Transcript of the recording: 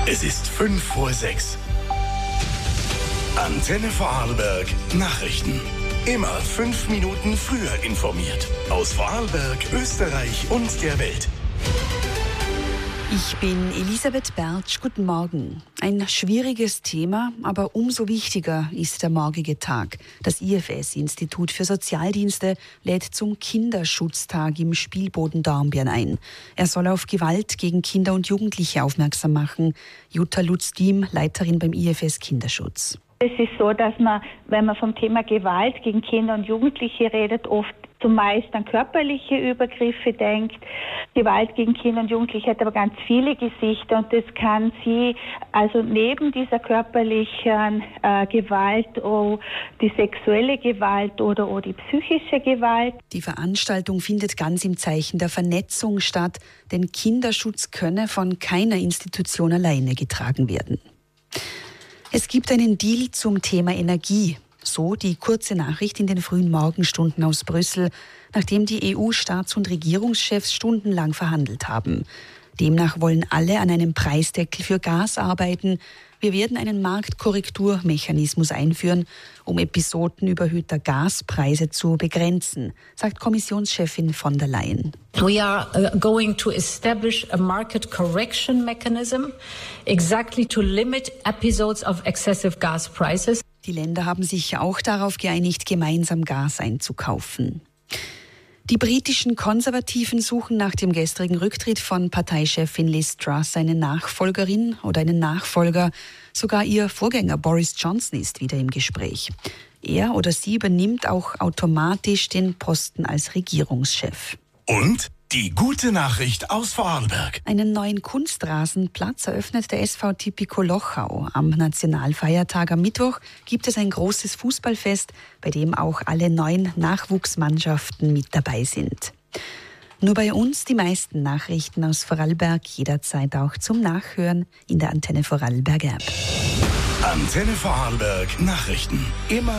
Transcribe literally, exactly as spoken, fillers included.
Es ist fünf vor sechs. Antenne Vorarlberg Nachrichten. Immer fünf Minuten früher informiert. Aus Vorarlberg, Österreich und der Welt. Ich bin Elisabeth Bertsch. Guten Morgen. Ein schwieriges Thema, aber umso wichtiger ist der morgige Tag. Das I F S, Institut für Sozialdienste, lädt zum Kinderschutztag im Spielboden Dornbirn ein. Er soll auf Gewalt gegen Kinder und Jugendliche aufmerksam machen. Jutta Lutz-Diem, Leiterin beim I F S Kinderschutz. Es ist so, dass man, wenn man vom Thema Gewalt gegen Kinder und Jugendliche redet, oft zumeist an körperliche Übergriffe denkt. Gewalt gegen Kinder und Jugendliche hat aber ganz viele Gesichter und das kann sie also neben dieser körperlichen äh, Gewalt auch die sexuelle Gewalt oder auch die psychische Gewalt. Die Veranstaltung findet ganz im Zeichen der Vernetzung statt, denn Kinderschutz könne von keiner Institution alleine getragen werden. Es gibt einen Deal zum Thema Energie. So die kurze Nachricht in den frühen Morgenstunden aus Brüssel, nachdem die E U-Staats- und Regierungschefs stundenlang verhandelt haben. Demnach wollen alle an einem Preisdeckel für Gas arbeiten. Wir werden einen Marktkorrekturmechanismus einführen, um Episoden überhöhter Gaspreise zu begrenzen, sagt Kommissionschefin von der Leyen. We are uh, going to establish a market correction mechanism exactly to limit episodes of excessive gas prices. Die Länder haben sich auch darauf geeinigt, gemeinsam Gas einzukaufen. Die britischen Konservativen suchen nach dem gestrigen Rücktritt von Parteichefin Liz Truss eine Nachfolgerin oder einen Nachfolger. Sogar ihr Vorgänger Boris Johnson ist wieder im Gespräch. Er oder sie übernimmt auch automatisch den Posten als Regierungschef. Und die gute Nachricht aus Vorarlberg. Einen neuen Kunstrasenplatz eröffnet der S V Tipico Lochau. Am Nationalfeiertag am Mittwoch gibt es ein großes Fußballfest, bei dem auch alle neun Nachwuchsmannschaften mit dabei sind. Nur bei uns die meisten Nachrichten aus Vorarlberg, jederzeit auch zum Nachhören in der Antenne Vorarlberg App. Antenne Vorarlberg Nachrichten. Immer